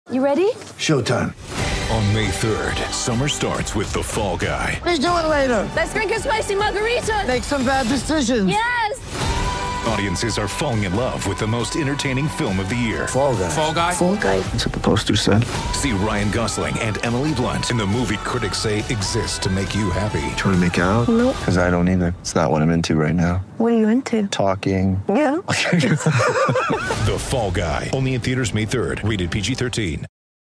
You ready? Showtime. On May 3rd, summer starts with The Fall Guy. Let's do it later. Let's drink a spicy margarita. Make some bad decisions. Yes! Audiences are falling in love with the most entertaining film of the year. Fall Guy. Fall Guy? Fall guy. That's what the poster said. See Ryan Gosling and Emily Blunt in the movie critics say exists to make you happy. Trying to make it out? Nope. Because I don't either. It's not what I'm into right now. What are you into? Talking. Yeah. The Fall Guy. Only in theaters May 3rd. Rated PG-13.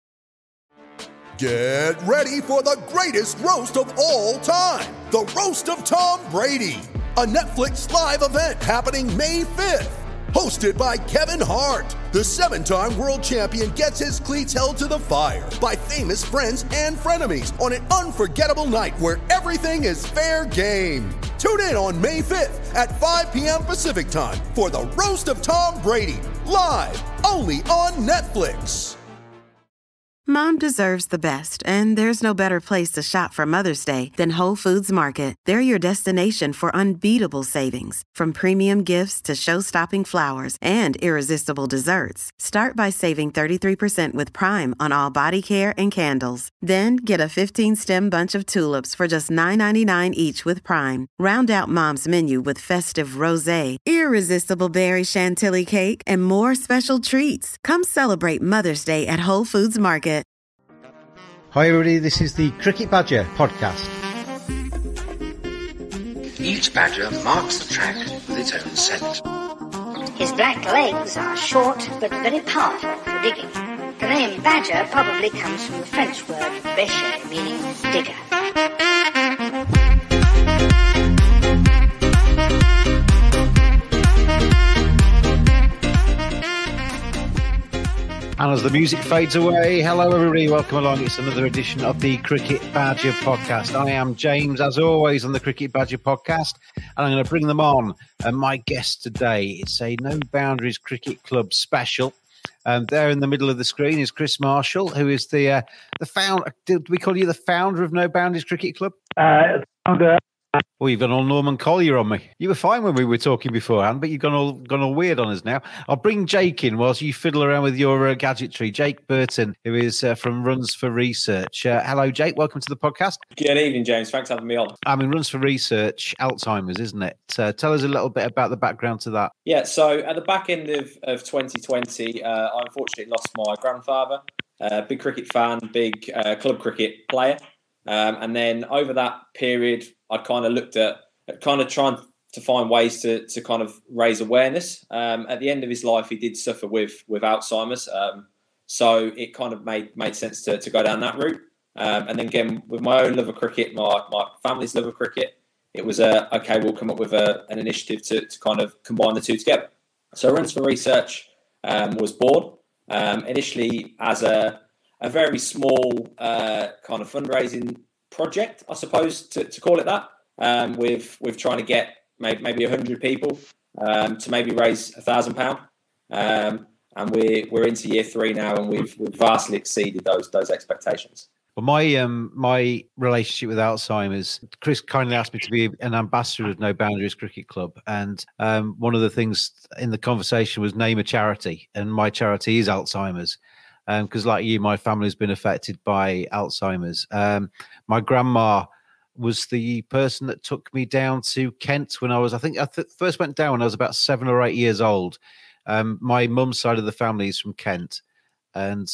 Get ready for the greatest roast of all time. The Roast of Tom Brady. A Netflix live event happening May 5th. Hosted by Kevin Hart. The 7-time world champion gets his cleats held to the fire by famous friends and frenemies on an unforgettable night where everything is fair game. Tune in on May 5th at 5 p.m. Pacific time for the Roast of Tom Brady. Live only on Netflix. Mom deserves the best, and there's no better place to shop for Mother's Day than Whole Foods Market. They're your destination for unbeatable savings, from premium gifts to show-stopping flowers and irresistible desserts. Start by saving 33% with Prime on all body care and candles. Then get a 15-stem bunch of tulips for just $9.99 each with Prime. Round out Mom's menu with festive rosé, irresistible berry chantilly cake, and more special treats. Come celebrate Mother's Day at Whole Foods Market. Hi everybody, this is the Cricket Badger podcast. Each badger marks the track with its own scent. His black legs are short but very powerful for digging. The name badger probably comes from the French word bêcher, meaning digger. And as the music fades away, hello everybody, welcome along. It's another edition of the Cricket Badger podcast. I am James, as always, on the Cricket Badger podcast, and I'm going to bring them on. And my guest today, it's a No Boundaries Cricket Club special. There in the middle of the screen is Chris Marshall, who is the founder. Did we call you the founder of No Boundaries Cricket Club? Founder. Well, you've gone all Norman Collier on me. You were fine when we were talking beforehand, but you've gone all weird on us now. I'll bring Jake in whilst you fiddle around with your gadgetry. Jake Burton, who is from Runs for Research. Hello, Jake. Welcome to the podcast. Good evening, James. Thanks for having me on. I mean, Runs for Research, Alzheimer's, isn't it? Tell us a little bit about the background to that. Yeah, so at the back end of 2020, I unfortunately lost my grandfather. Big cricket fan, big club cricket player. And then over that period, I kind of looked at kind of trying to find ways to kind of raise awareness. At the end of his life, he did suffer with Alzheimer's. So it kind of made sense to go down that route. And then again, with my own love of cricket, my family's love of cricket, it was okay, we'll come up with an initiative to kind of combine the two together. So Runs for Research was born initially as a very small kind of fundraising project, I suppose, to call it that, with trying to get maybe 100 people to maybe raise £1,000. And we're into year 3 now, and we've vastly exceeded those expectations. Well, my relationship with Alzheimer's, Chris kindly asked me to be an ambassador of No Boundaries Cricket Club, and one of the things in the conversation was name a charity, and my charity is Alzheimer's. Because like you, my family's been affected by Alzheimer's. My grandma was the person that took me down to Kent when I first went down when I was about 7 or 8 years old. My mum's side of the family is from Kent. And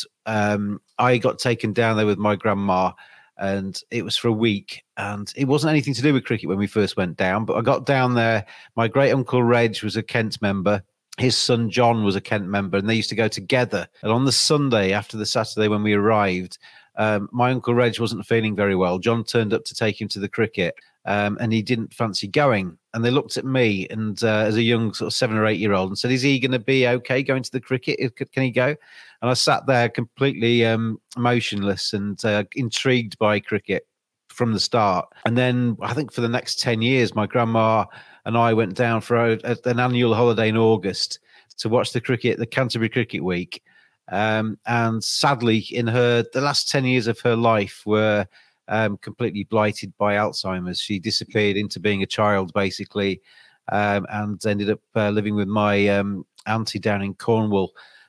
I got taken down there with my grandma, and it was for a week. And it wasn't anything to do with cricket when we first went down, but I got down there. My great uncle Reg was a Kent member. His son John was a Kent member, and they used to go together. And on the Sunday after the Saturday when we arrived, my uncle Reg wasn't feeling very well. John turned up to take him to the cricket, and he didn't fancy going. And they looked at me, and as a young sort of 7 or 8 year old, and said, "Is he going to be okay going to the cricket? Can he go?" And I sat there completely emotionless and intrigued by cricket from the start. And then I think for the next 10 years, my grandma and I went down for an annual holiday in August to watch the Canterbury Cricket Week. And sadly, the last 10 years of her life were completely blighted by Alzheimer's. She disappeared into being a child, basically, and ended up living with my auntie down in Cornwall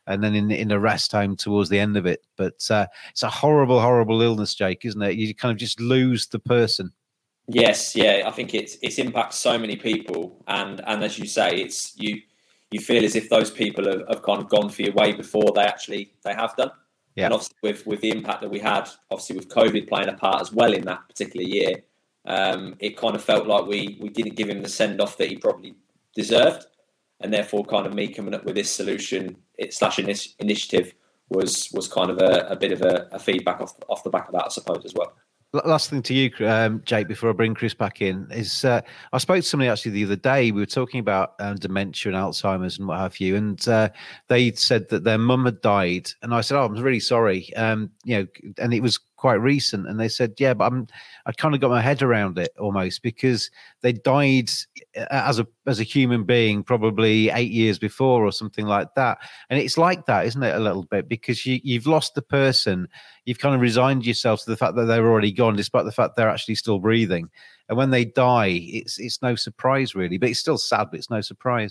and then in a rest home towards the end of it. But it's a horrible, horrible illness, Jake, isn't it? You kind of just lose the person. Yes, yeah. I think it's impacts so many people, and as you say, it's you feel as if those people have kind of gone for your way before they have done. Yeah. And obviously with the impact that we had, obviously with COVID playing a part as well in that particular year, it kind of felt like we didn't give him the send off that he probably deserved, and therefore kind of me coming up with this solution / initiative was kind of a bit of a feedback off the back of that, I suppose, as well. Last thing to you, Jake, before I bring Chris back in, is I spoke to somebody actually the other day. We were talking about dementia and Alzheimer's and what have you, and they said that their mum had died, and I said, "Oh, I'm really sorry," and it was quite recent, and they said, "Yeah, but I kind of got my head around it almost because they died as a human being probably 8 years before or something like that." And it's like that, isn't it, a little bit, because you've lost the person, you've kind of resigned yourself to the fact that they're already gone, despite the fact they're actually still breathing. And when they die, it's no surprise really, but it's still sad, but it's no surprise.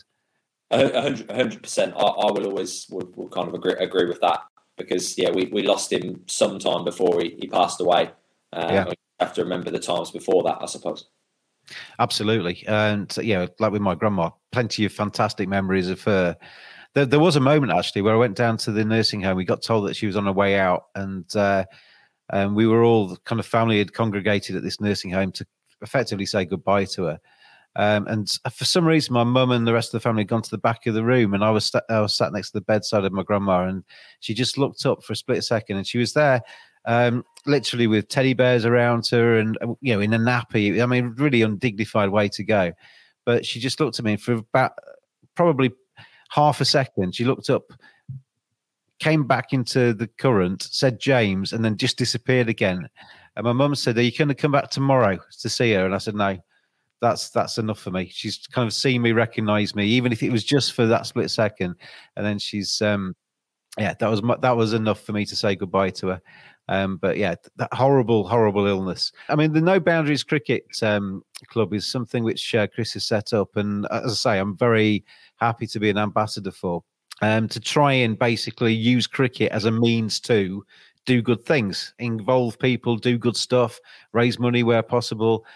100%. I will always will kind of agree with that. Because we lost him sometime before he passed away. We have to remember the times before that, I suppose. Absolutely, and like with my grandma, plenty of fantastic memories of her. There was a moment actually where I went down to the nursing home. We got told that she was on her way out, and we were all kind of family had congregated at this nursing home to effectively say goodbye to her. And for some reason, my mum and the rest of the family had gone to the back of the room, and I was sat next to the bedside of my grandma, and she just looked up for a split second, and she was there, literally with teddy bears around her, and in a nappy. I mean, really undignified way to go. But she just looked at me for about probably half a second. She looked up, came back into the current, said James, and then just disappeared again. And my mum said, "Are you going to come back tomorrow to see her?" And I said, "No. That's enough for me." She's kind of seen me, recognise me, even if it was just for that split second. And then she's, that was enough for me to say goodbye to her. But yeah, that horrible, horrible illness. I mean, the No Boundaries Cricket Club is something which Chris has set up. And as I say, I'm very happy to be an ambassador for, to try and basically use cricket as a means to do good things, involve people, do good stuff, raise money where possible.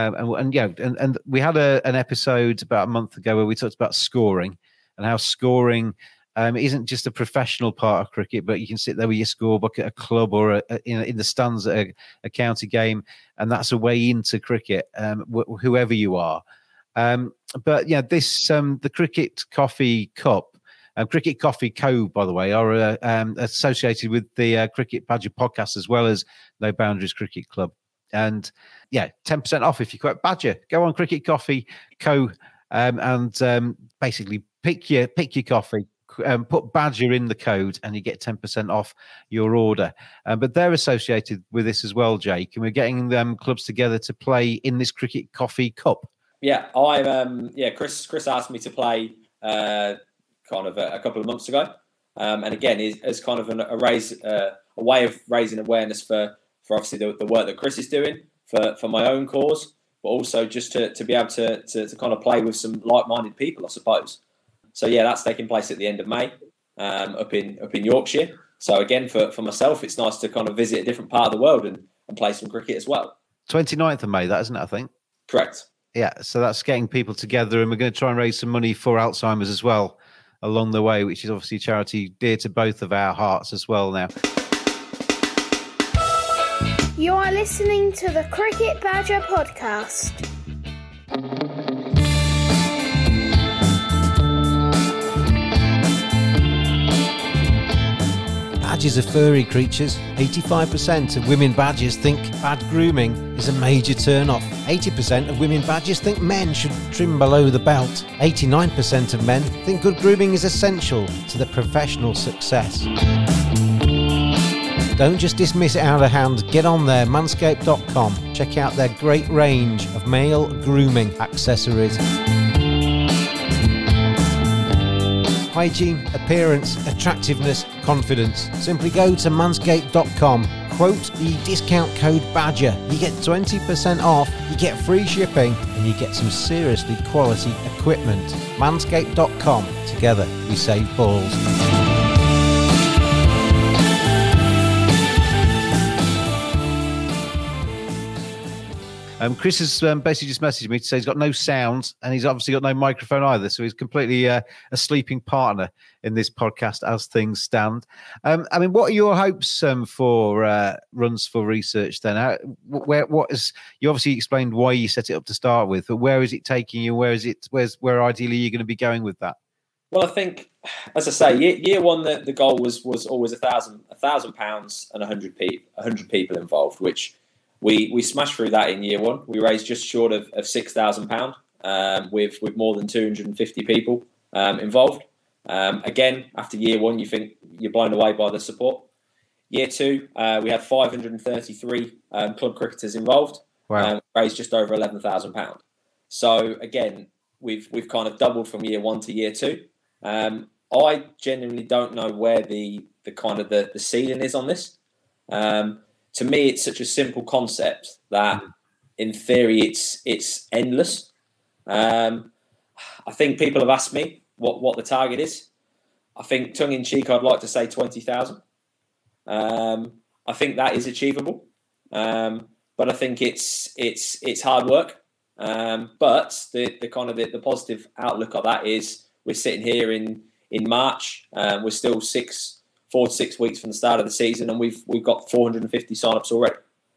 And we had an episode about a month ago where we talked about scoring and how scoring isn't just a professional part of cricket, but you can sit there with your scorebook at a club or in the stands at a county game, and that's a way into cricket, whoever you are. But yeah, this the Cricket Coffee Cup. Cricket Coffee Co, by the way, are associated with the Cricket Badger podcast as well as No Boundaries Cricket Club. And 10% off if you quote Badger. Go on Cricket Coffee Co and basically pick your coffee, put Badger in the code, and you get 10% off your order. But they're associated with this as well, Jake, and we're getting them clubs together to play in this Cricket Coffee Cup. Yeah, Chris asked me to play kind of a couple of months ago, and again is kind of a way of raising awareness for obviously the work that Chris is doing for my own cause, but also just to be able to kind of play with some like-minded people, I suppose. So yeah, that's taking place at the end of May, up in Yorkshire. So again, for myself, it's nice to kind of visit a different part of the world and play some cricket as well. 29th of May, that isn't it, I think? Correct. Yeah, so that's getting people together, and we're going to try and raise some money for Alzheimer's as well along the way, which is obviously a charity dear to both of our hearts as well now. You are listening to the Cricket Badger podcast. Badgers are furry creatures. 85% of women badgers think bad grooming is a major turn-off. 80% of women badgers think men should trim below the belt. 89% of men think good grooming is essential to their professional success. Don't just dismiss it out of hand. Get on there, manscaped.com. Check out their great range of male grooming accessories. Hygiene, appearance, attractiveness, confidence. Simply go to manscaped.com, quote the discount code BADGER. You get 20% off, you get free shipping, and you get some seriously quality equipment. Manscaped.com. Together we save balls. Chris has basically just messaged me to say he's got no sound and he's obviously got no microphone either. So he's completely a sleeping partner in this podcast as things stand. I mean, what are your hopes for Runs for Research then? You obviously explained why you set it up to start with, but where is it taking you? Where ideally you're going to be going with that? Well, I think, as I say, year one, the goal was always £1,000 and 100 people involved, which we smashed through that in year one. We raised just short of £6,000 with more than 250 people involved. Again, after year one, you think you're blown away by the support. Year two, we had 533 club cricketers involved. Wow. Raised just over £11,000. So again, we've kind of doubled from year one to year two. I genuinely don't know where the ceiling is on this. To me, it's such a simple concept that, in theory, it's endless. I think people have asked me what the target is. I think, tongue in cheek, I'd like to say 20,000. I think that is achievable, but I think it's hard work. But the positive outlook of that is we're sitting here in March. We're still 4 to 6 weeks from the start of the season, and we've got 450 sign-ups already.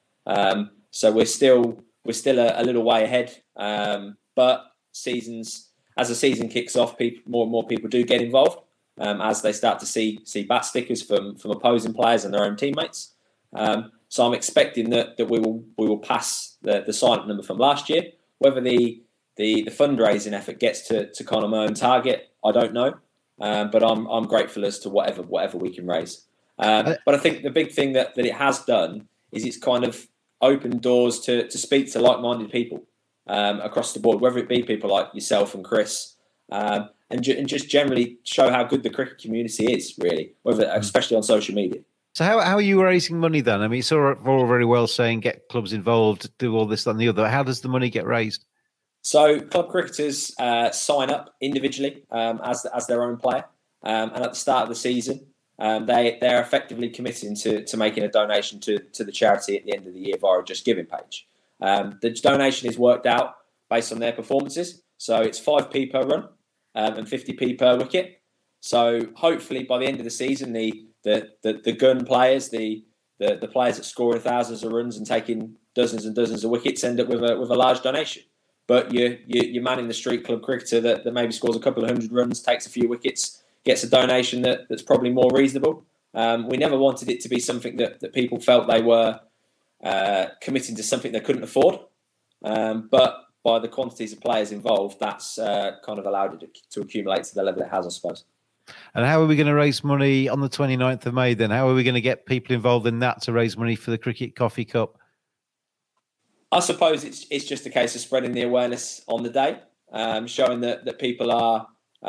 So we're still a little way ahead. But as the season kicks off, more and more people do get involved as they start to see bat stickers from opposing players and their own teammates. So I'm expecting that we will pass the sign-up number from last year. Whether the fundraising effort gets to kind of my own target, I don't know. But I'm grateful as to whatever we can raise. But I think the big thing that it has done is it's kind of opened doors to speak to like-minded people across the board, whether it be people like yourself and Chris, and just generally show how good the cricket community is, really, especially on social media. So how are you raising money then? I mean, it's all very well saying get clubs involved, do all this, that and the other. How does the money get raised? So club cricketers sign up individually as their own player, and at the start of the season, they're effectively committing to making a donation to the charity at the end of the year via a Just Giving page. The donation is worked out based on their performances, so it's 5p per run and 50p per wicket. So hopefully by the end of the season, the gun players, the players that score thousands of runs and taking dozens and dozens of wickets end up with a large donation. But your man in the street club cricketer that maybe scores a couple of 100 runs, takes a few wickets, gets a donation that's probably more reasonable. We never wanted it to be something that people felt they were committing to something they couldn't afford. But by the quantities of players involved, that's kind of allowed it to accumulate to the level it has, I suppose. And how are we going to raise money on the 29th of May then? How are we going to get people involved in that to raise money for the Cricket Coffee Cup? I suppose it's just a case of spreading the awareness on the day, showing that people are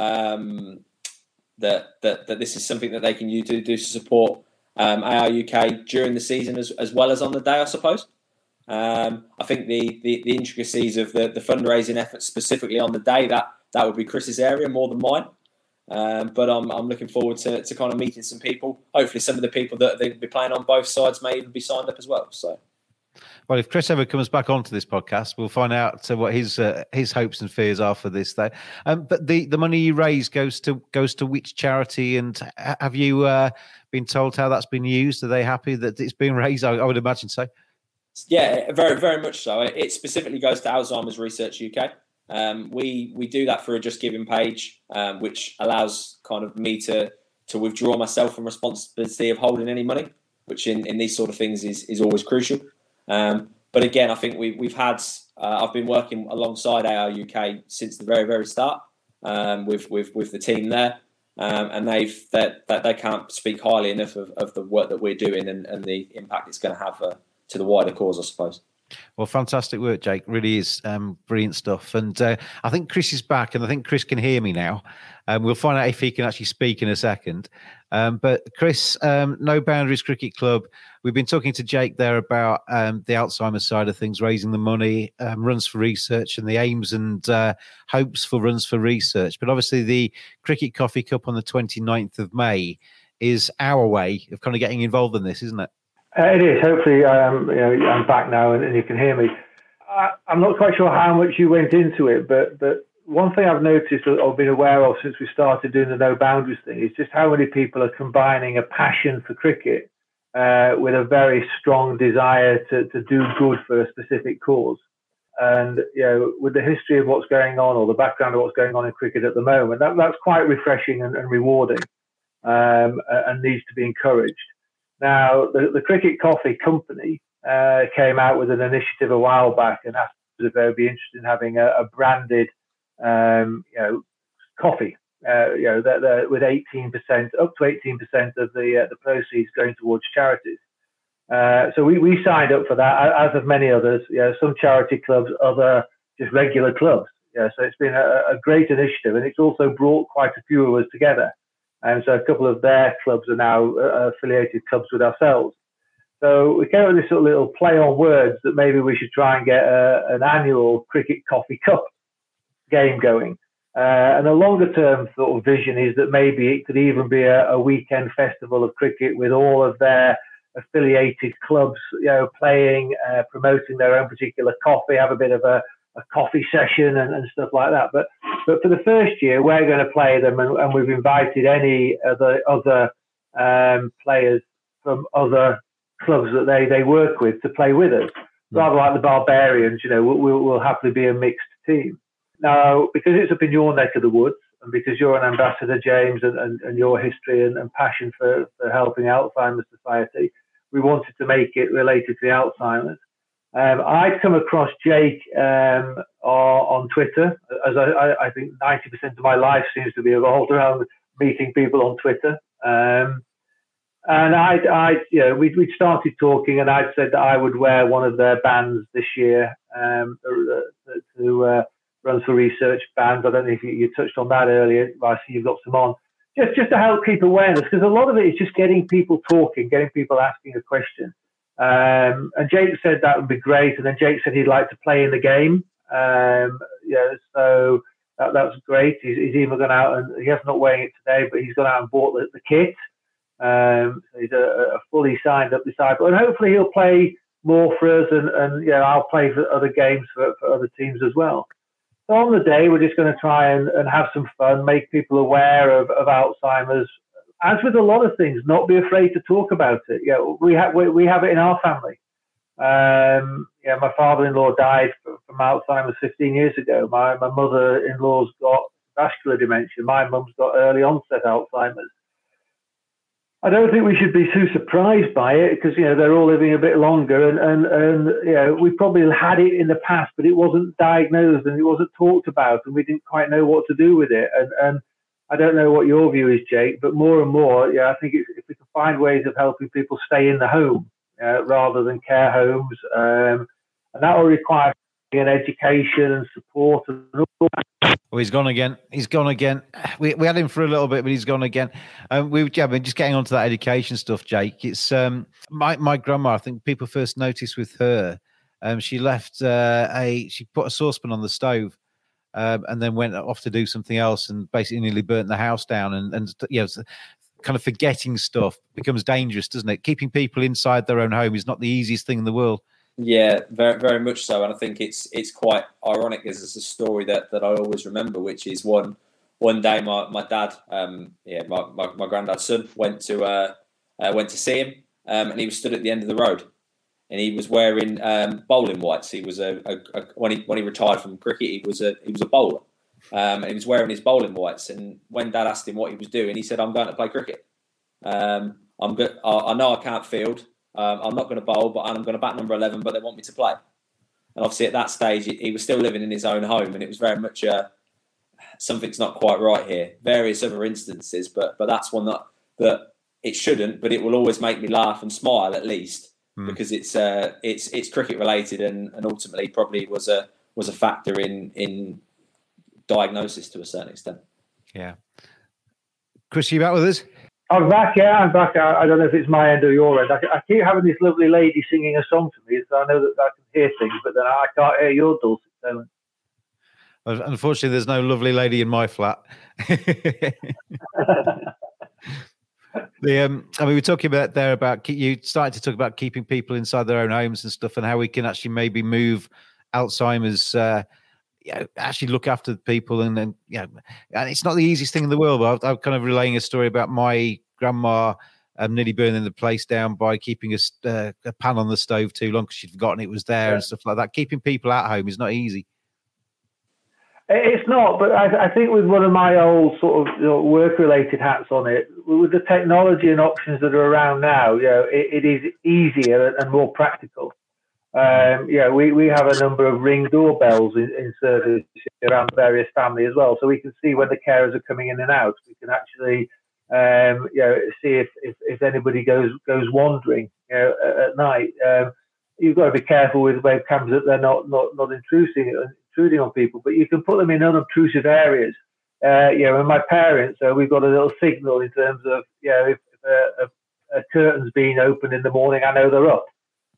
that this is something that they can do to support AR UK during the season as well as on the day, I suppose. I think the intricacies of the fundraising effort specifically on the day, that would be Chris's area more than mine. But I'm looking forward to kind of meeting some people. Hopefully some of the people that they'll be playing on both sides may even be signed up as well. So. Well, if Chris ever comes back onto this podcast, we'll find out what his hopes and fears are for this, though. But the money you raise goes to which charity? And have you been told how that's been used? Are they happy that it's been raised? I would imagine so. Yeah, very, very much so. It specifically goes to Alzheimer's Research UK. We do that for a Just Giving page, which allows kind of me to withdraw myself from responsibility of holding any money, which in these sort of things is always crucial. But again, I think we've had. I've been working alongside AR UK since the very, very start with the team there, and they can't speak highly enough of the work that we're doing and the impact it's going to have to the wider cause, I suppose. Well, fantastic work, Jake. Really is brilliant stuff. And I think Chris is back, and I think Chris can hear me now. We'll find out if he can actually speak in a second. But Chris, No Boundaries Cricket Club, we've been talking to Jake there about the Alzheimer's side of things, raising the money, Runs for Research, and the aims and hopes for Runs for Research. But obviously the Cricket Coffee Cup on the 29th of May is our way of kind of getting involved in this, isn't it? It is. Hopefully, I'm back now and you can hear me. I'm not quite sure how much you went into it, but one thing I've noticed or been aware of since we started doing the No Boundaries thing is just how many people are combining a passion for cricket with a very strong desire to do good for a specific cause. And, with the history of what's going on or the background of what's going on in cricket at the moment, that's quite refreshing and rewarding and needs to be encouraged. Now, the Cricket Coffee Company came out with an initiative a while back and asked if they would be interested in having a branded coffee, with 18%, up to 18% of the proceeds going towards charities. So we signed up for that, as have many others. Some charity clubs, other just regular clubs. So it's been a great initiative, and it's also brought quite a few of us together. And so a couple of their clubs are now affiliated clubs with ourselves. So we came up with this sort of little play on words that maybe we should try and get an annual Cricket Coffee Cup game going. And a longer term sort of vision is that maybe it could even be a weekend festival of cricket with all of their affiliated clubs, playing, promoting their own particular coffee, have a bit of a coffee session and stuff like that. But for the first year, we're going to play them, and we've invited any other players from other clubs that they work with to play with us. Rather like the Barbarians, we'll happily be a mixed team. Now, because it's up in your neck of the woods, and because you're an ambassador, James, and your history and passion for helping Alzheimer's Society, we wanted to make it related to the Alzheimer's. I'd come across Jake on Twitter, as I think 90% of my life seems to be evolved around meeting people on Twitter. And we'd started talking, and I'd said that I would wear one of their bands this year to run for research bands. I don't know if you touched on that earlier. I see you've got some on. Just to help keep awareness, because a lot of it is just getting people talking, getting people asking a question. And Jake said that would be great, and then Jake said he'd like to play in the game. So that's great. He's even gone out, and he hasn't not wearing it today, but he's gone out and bought the kit. So he's a fully signed up disciple, and hopefully he'll play more for us, and I'll play for other games for other teams as well. So on the day, we're just going to try and have some fun, make people aware of Alzheimer's. As with a lot of things, not be afraid to talk about it. We have it in our family. My father-in-law died from Alzheimer's 15 years ago. My mother-in-law's got vascular dementia. My mum's got early onset Alzheimer's. I don't think we should be too surprised by it, because they're all living a bit longer, and we probably had it in the past, but it wasn't diagnosed and it wasn't talked about, and we didn't quite know what to do with it. And I don't know what your view is, Jake, but more and more, I think if we can find ways of helping people stay in the home rather than care homes, and that will require an education and support and all that. Oh, he's gone again. We had him for a little bit, but he's gone again. We're just getting onto that education stuff, Jake. It's my grandma. I think people first noticed with her. She left she put a saucepan on the stove, and then went off to do something else, and basically nearly burnt the house down. And kind of forgetting stuff becomes dangerous, doesn't it? Keeping people inside their own home is not the easiest thing in the world. Yeah, very, very much so. And I think it's quite ironic. There's a story that I always remember, which is one day my dad, my granddad's son, went to see him, and he was stood at the end of the road, and he was wearing bowling whites. He was when he retired from cricket, he was a bowler, and he was wearing his bowling whites. And when Dad asked him what he was doing, he said, "I'm going to play cricket. I'm good. I know I can't field. I'm not going to bowl, but I'm going to bat number 11, but they want me to play." And obviously at that stage, he was still living in his own home, and it was very much something's not quite right here. Various other instances, but that's one that it shouldn't, but it will always make me laugh and smile at least, because it's cricket related, and ultimately probably was a factor in diagnosis to a certain extent. Yeah. Chris, are you back with us? I'm back, yeah, I'm back. I don't know if it's my end or your end. I keep having this lovely lady singing a song to me, so I know that I can hear things, but then I can't hear your dulcet tones. Unfortunately, there's no lovely lady in my flat. We're talking about you started to talk about keeping people inside their own homes and stuff, and how we can actually maybe move Alzheimer's. Actually look after people, and then and it's not the easiest thing in the world. But I'm kind of relaying a story about my grandma nearly burning the place down by keeping a pan on the stove too long because she'd forgotten it was there and stuff like that. Keeping people at home is not easy. It's not, but I think with one of my old sort of work-related hats on it, with the technology and options that are around now, it is easier and more practical. We have a number of Ring doorbells in service around various families as well, so we can see when the carers are coming in and out. We can actually, see if anybody goes wandering, at night. You've got to be careful with webcams that they're not intruding on people, but you can put them in unobtrusive areas. And my parents, we've got a little signal in terms of, if a curtain's being opened in the morning, I know they're up.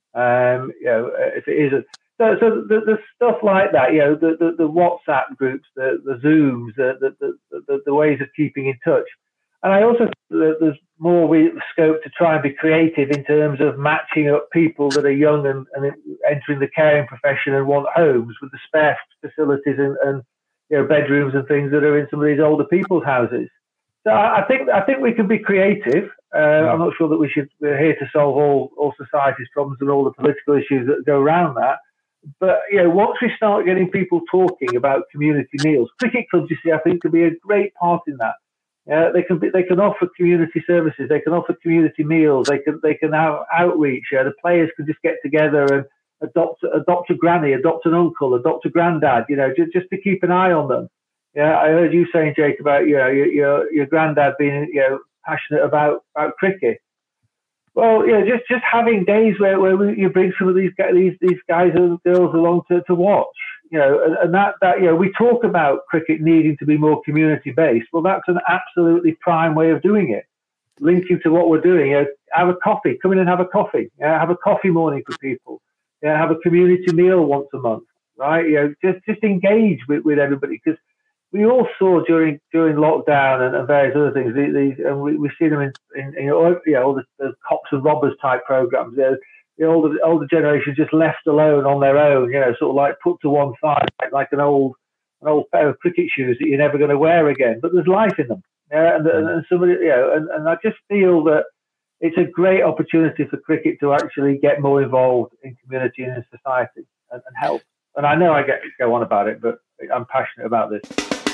If it isn't. So the stuff like that, the WhatsApp groups, the Zooms, the ways of keeping in touch. And I also think that there's more scope to try and be creative in terms of matching up people that are young and entering the caring profession and want homes with the spare facilities and bedrooms and things that are in some of these older people's houses. So I think we can be creative. I'm not sure that we're here to solve all society's problems and all the political issues that go around that. But once we start getting people talking about community meals, cricket clubs, you see, I think could be a great part in that. They can offer community services. They can offer community meals. They can have outreach. The players can just get together and adopt a granny, adopt an uncle, adopt a granddad. Just to keep an eye on them. Yeah, I heard you saying, Jake, about your granddad being passionate about cricket. Well, just having days where you bring some of these guys and girls along to watch. And that we talk about cricket needing to be more community based. Well, that's an absolutely prime way of doing it. Linking to what we're doing, have a coffee. Come in and have a coffee. Have a coffee morning for people. Have a community meal once a month. Right? Just engage with everybody, because we all saw during lockdown and various other things. And we see them in all the cops and robbers type programs. The older generation just left alone on their own. Sort of like put to one side, like an old pair of cricket shoes that you're never going to wear again. But there's life in them. And somebody, and I just feel that it's a great opportunity for cricket to actually get more involved in community and in society and help. And I know I go on about it, but I'm passionate about this.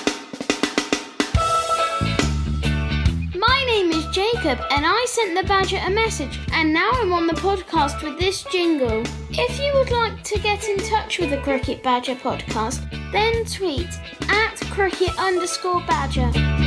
My name is Jacob, and I sent the Badger a message, and now I'm on the podcast with this jingle. If you would like to get in touch with the Cricket Badger podcast, then tweet @cricket_badger.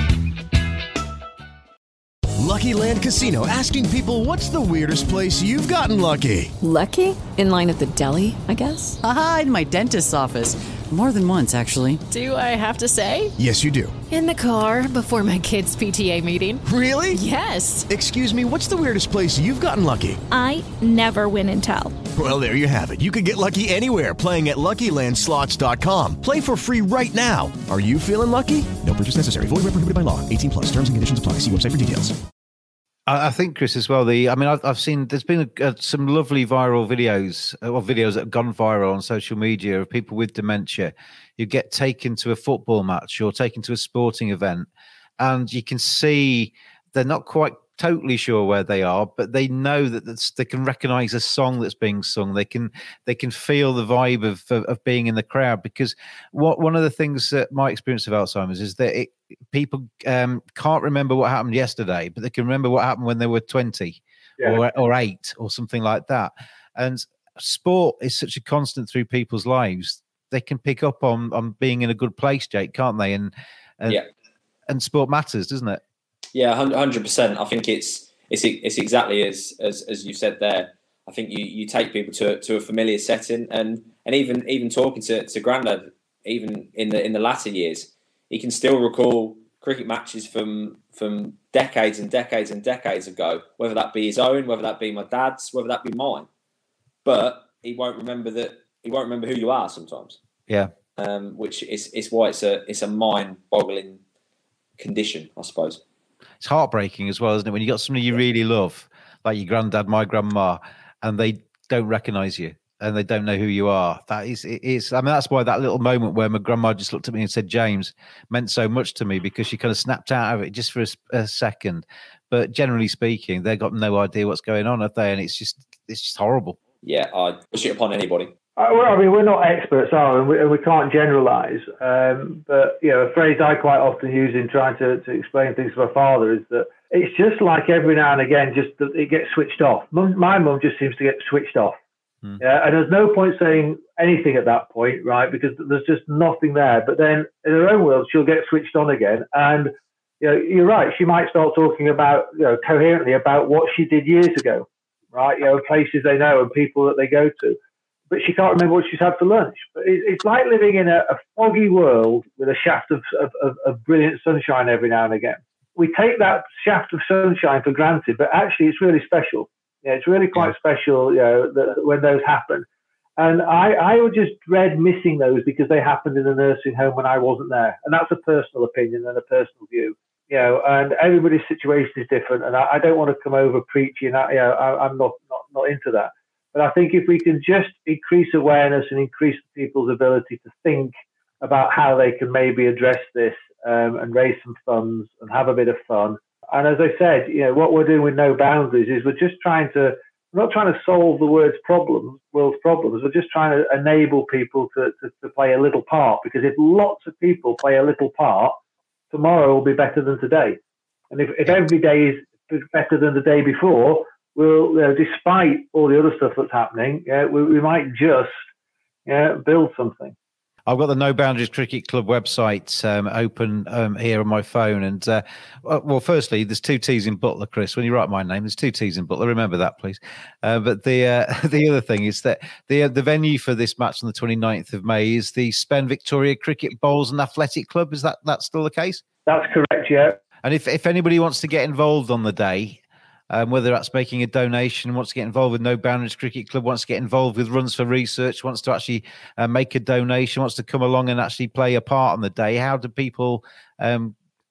Lucky Land Casino, asking people, what's the weirdest place you've gotten lucky? Lucky? In line at the deli, I guess? Aha, in my dentist's office. More than once, actually. Do I have to say? Yes, you do. In the car before my kids' PTA meeting. Really? Yes. Excuse me, what's the weirdest place you've gotten lucky? I never win and tell. Well, there you have it. You can get lucky anywhere, playing at LuckyLandSlots.com. Play for free right now. Are you feeling lucky? No purchase necessary. Void where prohibited by law. 18+. Terms and conditions apply. See website for details. I think, Chris, as well. I've seen there's been some lovely viral videos, or videos that have gone viral on social media of people with dementia who get taken to a football match or taken to a sporting event, and you can see they're not quite totally sure where they are, but they know that they can recognise a song that's being sung. They can feel the vibe of being in the crowd, because one of the things that my experience of Alzheimer's is that people can't remember what happened yesterday, but they can remember what happened when they were 20 or 8 or something like that. And sport is such a constant through people's lives. They can pick up on being in a good place, Jake, can't they? And sport matters, doesn't it? Yeah, 100%. I think it's exactly as you said there. I think you take people to a familiar setting, and even talking to Grandad, even in the latter years, he can still recall cricket matches from decades and decades and decades ago, whether that be his own, whether that be my dad's, whether that be mine. But he won't remember who you are sometimes. Yeah. Which is why it's a mind-boggling condition, I suppose. It's heartbreaking as well, isn't it? When you got somebody you really love, like your granddad, my grandma, and they don't recognise you. and they don't know who you are. That's why that little moment where my grandma just looked at me and said, James, meant so much to me, because she kind of snapped out of it just for a second. But generally speaking, they've got no idea what's going on, have they? And it's just horrible. Yeah, I push it upon anybody. Well, I mean, we're not experts, are we? And we can't generalise. But, a phrase I quite often use in trying to explain things to my father is that it's just like every now and again, just that it gets switched off. My mum just seems to get switched off. Yeah, and there's no point saying anything at that point, right? Because there's just nothing there. But then in her own world, she'll get switched on again. And, you're right. She might start talking about, coherently about what she did years ago, right? Places they know and people that they go to. But she can't remember what she's had for lunch. But it's like living in a foggy world with a shaft of brilliant sunshine every now and again. We take that shaft of sunshine for granted, but actually it's really special. Yeah, it's really quite special, when those happen. And I would just dread missing those because they happened in a nursing home when I wasn't there. And that's a personal opinion and a personal view. And everybody's situation is different. And I don't want to come over preaching. I'm not into that. But I think if we can just increase awareness and increase people's ability to think about how they can maybe address this and raise some funds and have a bit of fun. And as I said, what we're doing with No Boundaries is we're not trying to solve the world's problems. We're just trying to enable people to play a little part. Because if lots of people play a little part, tomorrow will be better than today. And if every day is better than the day before, despite all the other stuff that's happening, we might just build something. I've got the No Boundaries Cricket Club website open here on my phone. And, well, firstly, there's 2 T's in Butler, Chris. When you write my name, there's 2 T's in Butler. Remember that, please. But the other thing is that the venue for this match on the 29th of May is the Spen Victoria Cricket Bowls and Athletic Club. Is that still the case? That's correct, yeah. And if anybody wants to get involved on the day, whether that's making a donation, wants to get involved with No Boundaries Cricket Club, wants to get involved with Runs for Research, wants to actually make a donation, wants to come along and actually play a part on the day, how do people do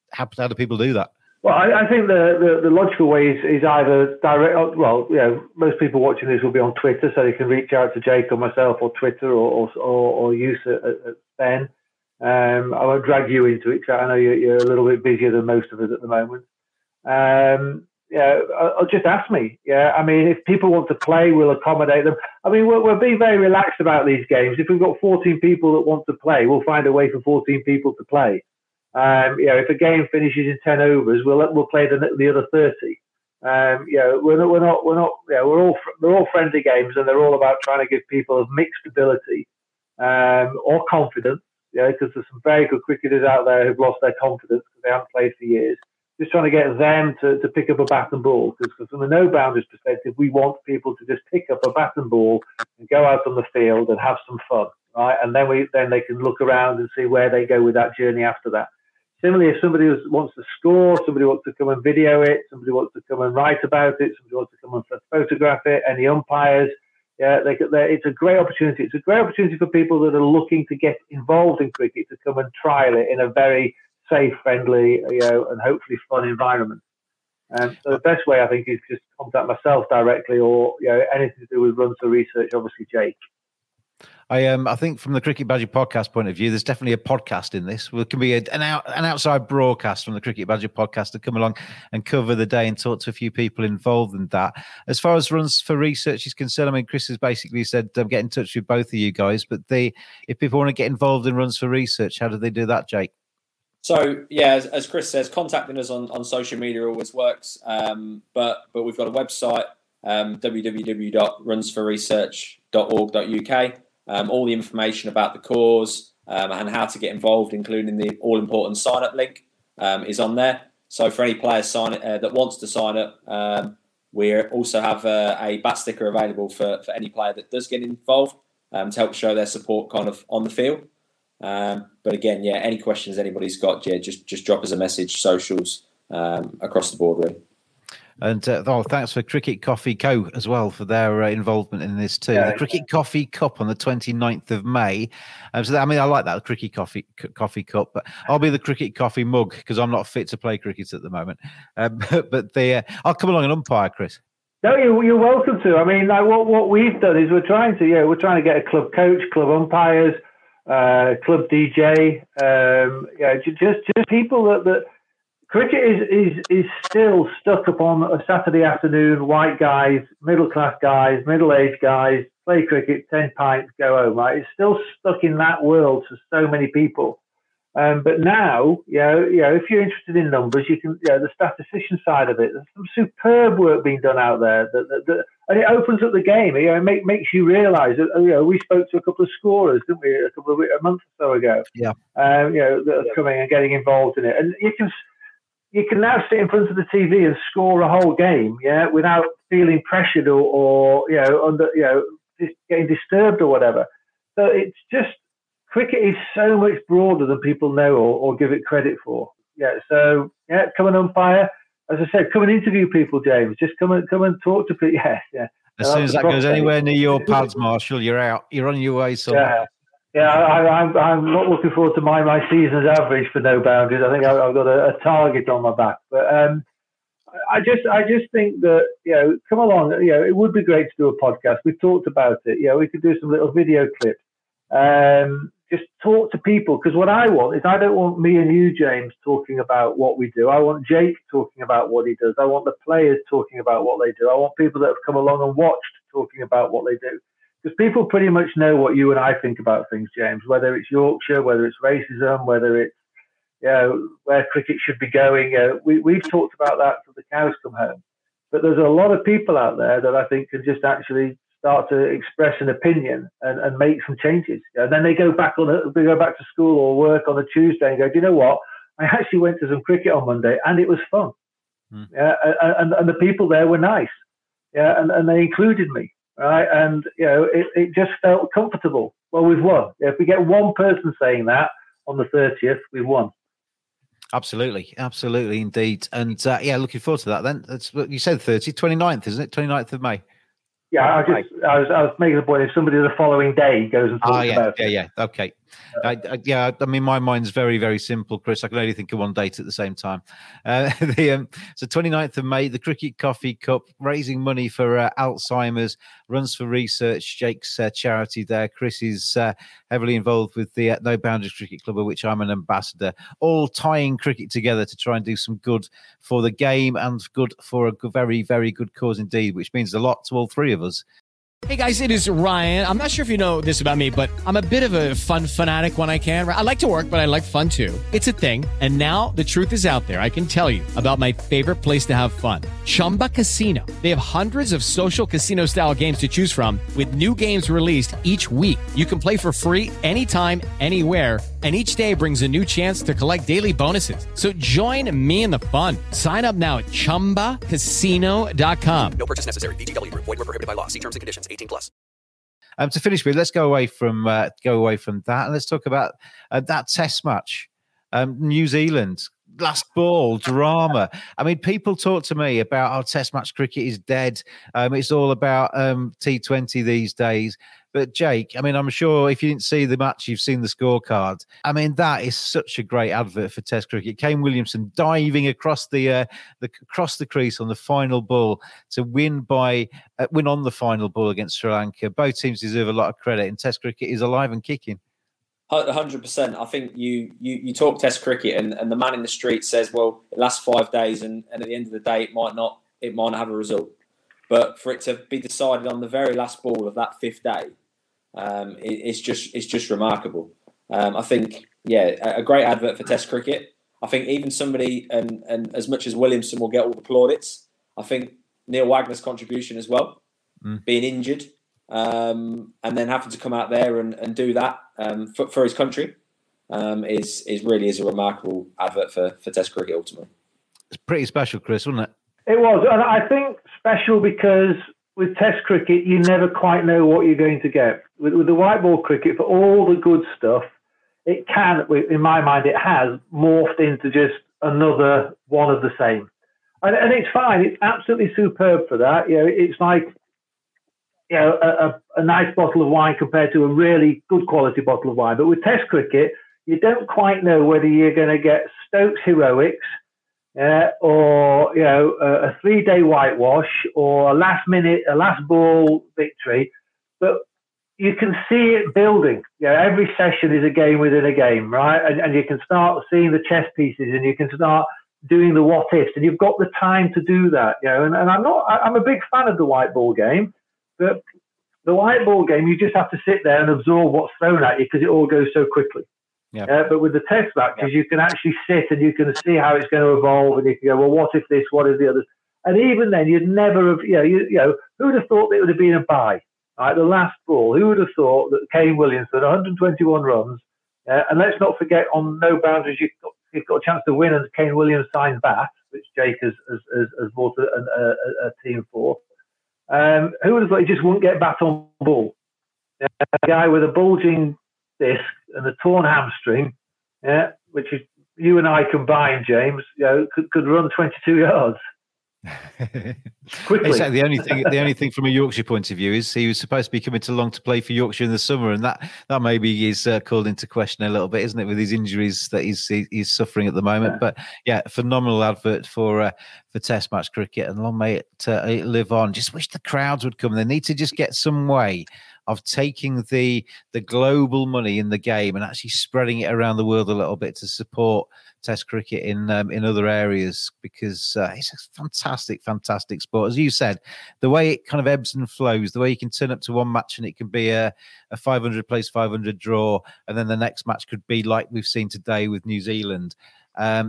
that? Well, I think the logical way is either direct. Well, most people watching this will be on Twitter, so they can reach out to Jake or myself, or Twitter, or use at Ben. I won't drag you into it, because I know you're a little bit busier than most of us at the moment. I'll just ask me. I mean, if people want to play, we'll accommodate them. I mean, we're being very relaxed about these games. If we've got 14 people that want to play, we'll find a way for 14 people to play. If a game finishes in 10 overs, we'll play the other 30. They're all friendly games, and they're all about trying to give people of mixed ability or confidence. Because there's some very good cricketers out there who've lost their confidence because they haven't played for years. Just trying to get them to pick up a bat and ball. Because from the No Boundaries perspective, we want people to just pick up a bat and ball and go out on the field and have some fun, right? And then they can look around and see where they go with that journey after that. Similarly, if somebody wants to score, somebody wants to come and video it, somebody wants to come and write about it, somebody wants to come and photograph it, any umpires, it's a great opportunity. It's a great opportunity for people that are looking to get involved in cricket to come and trial it in a very safe, friendly, and hopefully fun environment. So the best way, I think, is just contact myself directly, or anything to do with Runs for Research, obviously Jake. I think from the Cricket Badger podcast point of view, there's definitely a podcast in this. There can be an outside broadcast from the Cricket Badger podcast to come along and cover the day and talk to a few people involved in that. As far as Runs for Research is concerned, I mean, Chris has basically said get in touch with both of you guys. But if people want to get involved in Runs for Research, how do they do that, Jake? So, as Chris says, contacting us on social media always works. But we've got a website, www.runsforresearch.org.uk. All the information about the cause and how to get involved, including the all-important sign-up link, is on there. So for any players that wants to sign up, we also have a bat sticker available for any player that does get involved to help show their support kind of on the field. But again, any questions anybody's got, just drop us a message, socials, across the board, really. And thanks for Cricket Coffee Co. as well for their involvement in this too. The Cricket Coffee Cup on the 29th of May. I like that, the Cricket Coffee Cup, but I'll be the Cricket Coffee mug because I'm not fit to play cricket at the moment. But I'll come along and umpire, Chris. No, you're welcome to. I mean, like what we've done is we're trying to get a club coach, club umpires, club DJ, just people that cricket is still stuck upon a Saturday afternoon. White guys, middle class guys, middle aged guys play cricket, 10 pints, go home. Right? It's still stuck in that world for so many people. But now, if you're interested in numbers, you can, the statistician side of it. There's some superb work being done out there, and it opens up the game. It makes you realise that. We spoke to a couple of scorers, didn't we, a month or so ago? Yeah. That are coming and getting involved in it, and you can now sit in front of the TV and score a whole game, without feeling pressured or getting disturbed or whatever. So it's just. Cricket is so much broader than people know or give it credit for. So come and umpire. As I said, come and interview people, James. Just come and talk to people. Yeah. As soon as that goes anywhere near your pads, Marshall, you're out. You're on your way somewhere. I'm not looking forward to my season's average for No Boundaries. I think I've got a target on my back. But I just think that come along. It would be great to do a podcast. We've talked about it. We could do some little video clips. Just talk to people, because what I want is, I don't want me and you, James, talking about what we do. I want Jake talking about what he does. I want the players talking about what they do. I want people that have come along and watched talking about what they do, because people pretty much know what you and I think about things, James, whether it's Yorkshire, whether it's racism, whether it's where cricket should be going. We've talked about that till the cows come home, but there's a lot of people out there that I think can just actually start to express an opinion and make some changes. And then they go back to school or work on a Tuesday and go, do you know what? I actually went to some cricket on Monday and it was fun. And the people there were nice. And they included me. Right. And, it just felt comfortable. Well, we've won. If we get one person saying that on the 30th, we've won. Absolutely indeed. And looking forward to that then. That's what you said, 29th, isn't it? 29th of May. Yeah, I was making the point, if somebody the following day goes and talks about it. Yeah, okay. I mean, my mind's very, very simple, Chris. I can only think of one date at the same time. So 29th of May, the Cricket Coffee Cup, raising money for Alzheimer's, runs for research, Jake's charity there. Chris is heavily involved with the No Boundaries Cricket Club, of which I'm an ambassador, all tying cricket together to try and do some good for the game and good for a very, very good cause indeed, which means a lot to all three of us. Hey guys, it is Ryan. I'm not sure if you know this about me, but I'm a bit of a fun fanatic when I can. I like to work, but I like fun too. It's a thing. And now the truth is out there. I can tell you about my favorite place to have fun. Chumba Casino. They have hundreds of social casino style games to choose from, with new games released each week. You can play for free anytime, anywhere. And each day brings a new chance to collect daily bonuses. So join me in the fun. Sign up now at ChumbaCasino.com. No purchase necessary. VGW Group. Void where prohibited by law. See terms and conditions. 18+. To finish with, let's go away from that, and let's talk about that Test match, New Zealand. Last ball drama. I mean, people talk to me about how Test match cricket is dead. It's all about T20 these days. But Jake, I mean, I'm sure if you didn't see the match, you've seen the scorecard. I mean, that is such a great advert for Test cricket. Kane Williamson diving across the crease on the final ball to win on the final ball against Sri Lanka. Both teams deserve a lot of credit, and Test cricket is alive and kicking. 100%. I think you talk Test cricket, and the man in the street says, "Well, it lasts 5 days, and at the end of the day, it might not have a result." But for it to be decided on the very last ball of that 5th day, it's just remarkable. I think, a great advert for Test cricket. I think even somebody and as much as Williamson will get all the plaudits, I think Neil Wagner's contribution as well, being injured. And then having to come out there and do that for his country is really a remarkable advert for Test cricket ultimately. It's pretty special, Chris, wasn't it? It was, and I think special because with Test cricket you never quite know what you're going to get. With the white ball cricket, for all the good stuff, it can, in my mind, it has morphed into just another one of the same, and it's fine. It's absolutely superb for that. It's like, a nice bottle of wine compared to a really good quality bottle of wine. But with Test cricket, you don't quite know whether you're going to get Stokes heroics or a 3-day whitewash, or a last ball victory, but you can see it building. Every session is a game within a game, right? And you can start seeing the chess pieces, and you can start doing the what ifs, and you've got the time to do that. And I'm a big fan of the white ball game, but the white ball game, you just have to sit there and absorb what's thrown at you because it all goes so quickly. Yeah. But with the test matches, you can actually sit and you can see how it's going to evolve, and you can go, well, what if this? What if the others? And even then, you'd never have, who would have thought it would have been a bye? Right, the last ball. Who would have thought that Kane Williamson, 121 runs, and let's not forget, on No Boundaries, you've got a chance to win as Kane Williams signs bat, which Jake has bought a team for. Who would have thought he just wouldn't get bat on ball? A guy with a bulging disc and a torn hamstring, which is you and I combined, James, could run 22 yards. Quickly. Exactly. The only thing from a Yorkshire point of view is he was supposed to be coming along to play for Yorkshire in the summer, and that maybe is called into question a little bit, isn't it, with his injuries that he's suffering at the moment? But yeah, phenomenal advert for Test match cricket, and long may it live on. Just wish the crowds would come. They need to just get some way of taking the global money in the game and actually spreading it around the world a little bit to support Test cricket in other areas, because it's a fantastic sport. As you said, the way it kind of ebbs and flows, the way you can turn up to one match and it can be a 500 plays 500 draw, and then the next match could be like we've seen today with New Zealand. And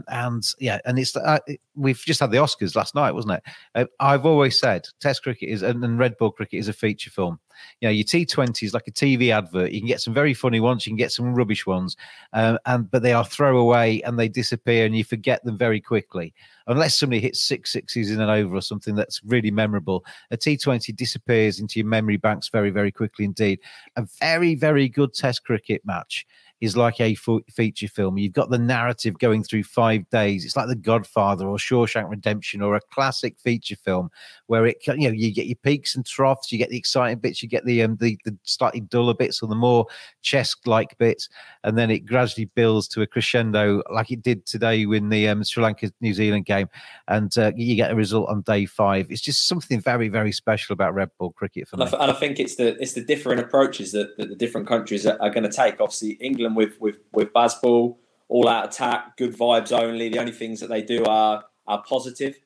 it's we've just had the Oscars last night, wasn't it? I've always said Test cricket is and red ball cricket is a feature film. Your T20 is like a TV advert. You can get some very funny ones, you can get some rubbish ones, but they are throwaway and they disappear and you forget them very quickly. Unless somebody hits 6 sixes in an over or something that's really memorable, a T20 disappears into your memory banks very, very quickly indeed. A very, very good Test cricket match is like a feature film. You've got the narrative going through 5 days. It's like The Godfather or Shawshank Redemption or a classic feature film where it, you get your peaks and troughs, you get the exciting bits, you get the slightly duller bits or the more chess-like bits, and then it gradually builds to a crescendo like it did today in the Sri Lanka-New Zealand game, and you get a result on day 5. It's just something very, very special about red ball cricket for me. And I think it's the different approaches that the different countries are going to take. Obviously, England with Bazball, all out attack, good vibes only. The only things that they do are positive.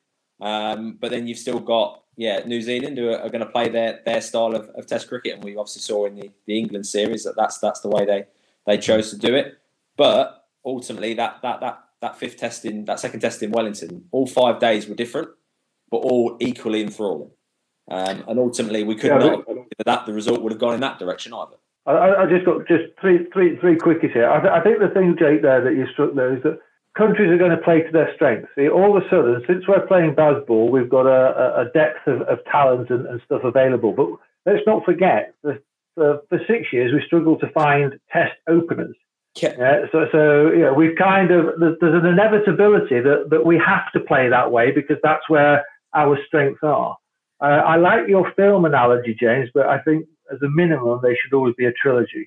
But then you've still got New Zealand who are going to play their style of Test cricket, and we obviously saw in the England series that's the way they chose to do it. But ultimately, that fifth test that second test in Wellington, all 5 days were different, but all equally enthralling. And ultimately, we could not that the result would have gone in that direction either. I just got three quickies here. I think the thing, Jake, there that you struck there is that countries are going to play to their strengths. See, all of a sudden, since we're playing Bazball, we've got a depth of talent and stuff available. But let's not forget that for 6 years, we struggled to find Test openers. Yeah. So we've kind of, there's an inevitability that we have to play that way because that's where our strengths are. I like your film analogy, James, but I think as a minimum, they should always be a trilogy.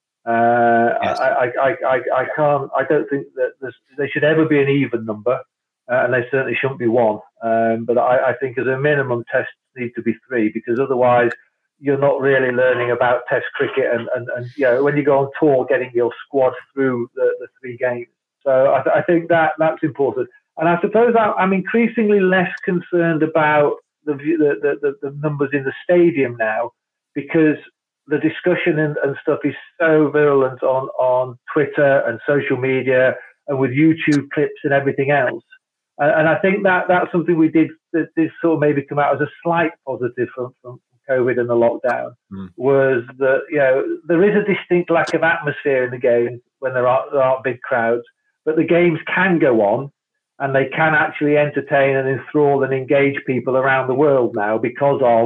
Yes. I don't think that they should ever be an even number, and they certainly shouldn't be one. But I think as a minimum, tests need to be 3 because otherwise you're not really learning about Test cricket and when you go on tour, getting your squad through the 3 games. So I think that's important. And I suppose I'm increasingly less concerned about the numbers in the stadium now, because the discussion and stuff is so virulent on Twitter and social media and with YouTube clips and everything else. And I think that's something we did sort of maybe come out as a slight positive from COVID and the lockdown, was that, there is a distinct lack of atmosphere in the games when there aren't big crowds, but the games can go on and they can actually entertain and enthrall and engage people around the world now because of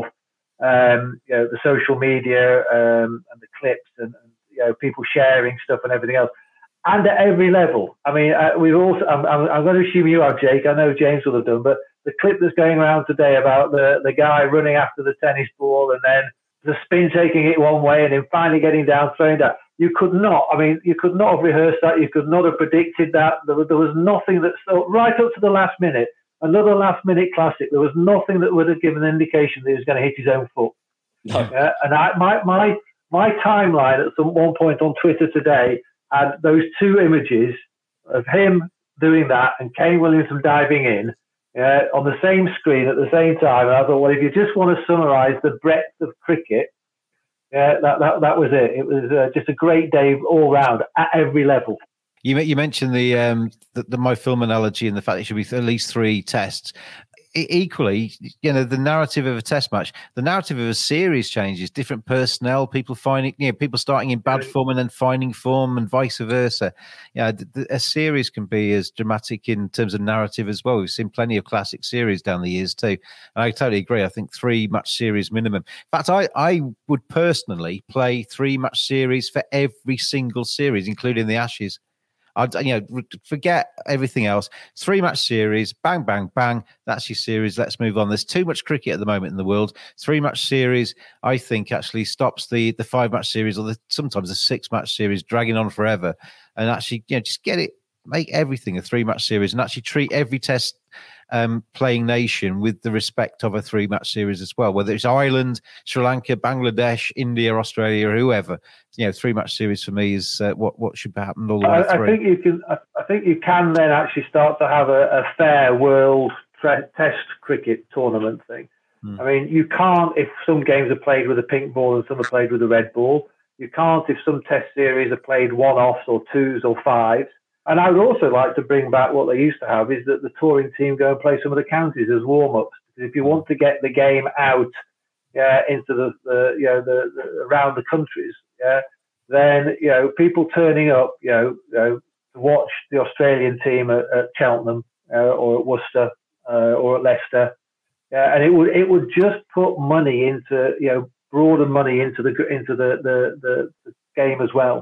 the social media and the clips and people sharing stuff and everything else, and at every level. I mean, we've also. I'm going to assume you have, Jake. I know James will have done, but the clip that's going around today about the guy running after the tennis ball and then the spin taking it one way and then finally getting down, throwing down. you could not have rehearsed that. You could not have predicted that. There was nothing that, right up to the last minute, another last-minute classic, there was nothing that would have given an indication that he was going to hit his own foot. No. And my timeline at one point on Twitter today had those two images of him doing that and Kane Williamson diving in on the same screen at the same time. And I thought, well, if you just want to summarise the breadth of cricket, that was it. It was just a great day all round at every level. You mentioned the my film analogy and the fact it should be at least 3 tests. Equally, the narrative of a test match, the narrative of a series changes. Different personnel, people finding, people starting in bad form and then finding form, and vice versa. A series can be as dramatic in terms of narrative as well. We've seen plenty of classic series down the years too. And I totally agree. I think 3 match series minimum. In fact, I would personally play 3 match series for every single series, including the Ashes. Forget everything else. 3 match series, bang, bang, bang. That's your series. Let's move on. There's too much cricket at the moment in the world. 3 match series, I think, actually stops the 5 match series or sometimes the 6 match series dragging on forever. And actually, just get it, make everything a 3 match series, and actually treat every test playing nation with the respect of a 3 match series as well. Whether it's Ireland, Sri Lanka, Bangladesh, India, Australia, or whoever, 3 match series for me is what should happen all the way through. I think you can then actually start to have a fair world test cricket tournament thing. I mean, you can't if some games are played with a pink ball and some are played with a red ball. You can't if some test series are played 1-offs or 2s or 5s. And I would also like to bring back what they used to have, is that the touring team go and play some of the counties as warm-ups. If you want to get the game out into the around the countries, then people turning up, to watch the Australian team at Cheltenham or at Worcester or at Leicester, and it would just put money into broader money into the game as well.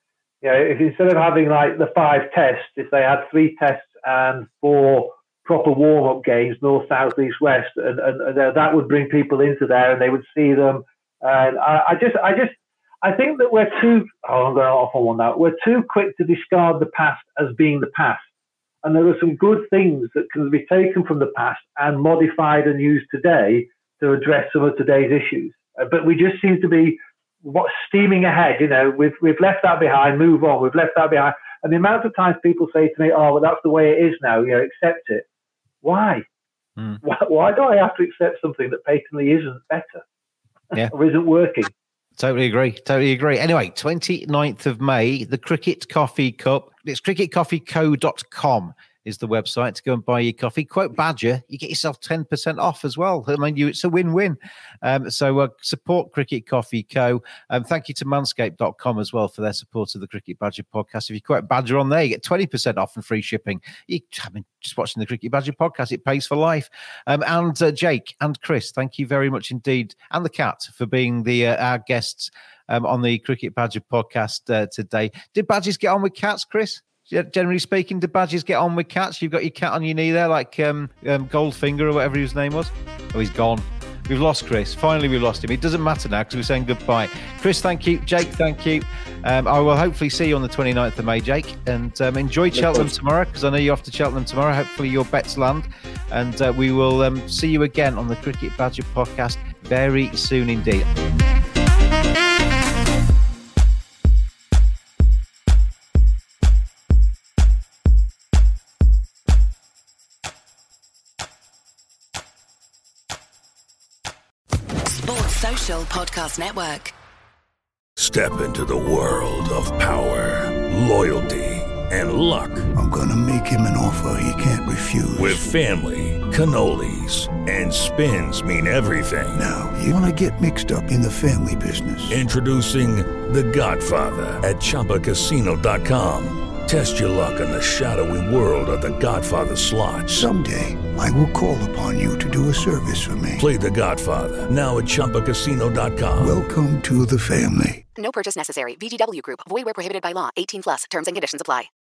If instead of having like the 5 tests, if they had 3 tests and 4 proper warm-up games, north, south, east, west, and that would bring people into there and they would see them. And I think that we're too. I'm going off on one now. We're too quick to discard the past as being the past, and there are some good things that can be taken from the past and modified and used today to address some of today's issues. But we just seem to be steaming ahead. We've left that behind, move on. We've left that behind. And the amount of times people say to me, "Oh, well, that's the way it is now. Accept it." Why? Why do I have to accept something that patently isn't better or isn't working? Totally agree. Anyway, 29th of May, the Cricket Coffee Cup. It's cricketcoffeeco.com is the website to go and buy your coffee. Quote Badger, you get yourself 10% off as well. I mean, it's a win-win. So support Cricket Coffee Co. Thank you to manscaped.com as well for their support of the Cricket Badger podcast. If you quote Badger on there, you get 20% off and free shipping. Just watching the Cricket Badger podcast, it pays for life. And Jake and Chris, thank you very much indeed. And the cat for being our guests on the Cricket Badger podcast today. Did badgers get on with cats, Chris? Generally speaking, do badgers get on with cats? You've got your cat on your knee there, like Goldfinger or whatever his name was. Oh, he's gone. We've lost Chris. Finally, we lost him. It doesn't matter now because we're saying goodbye. Chris, thank you. Jake, thank you. I will hopefully see you on the 29th of May, Jake. And enjoy Cheltenham tomorrow, because I know you're off to Cheltenham tomorrow. Hopefully your bets land. And we will see you again on the Cricket Badger podcast very soon indeed. Social Podcast Network. Step into the world of power, loyalty, and luck. I'm gonna make him an offer he can't refuse. With family, cannolis, and spins mean everything. Now, you wanna get mixed up in the family business. Introducing The Godfather at ChumbaCasino.com. Test your luck in the shadowy world of The Godfather slot. Someday, I will call upon you to do a service for me. Play The Godfather, now at ChumbaCasino.com. Welcome to the family. No purchase necessary. VGW Group. Void where prohibited by law. 18+. Terms and conditions apply.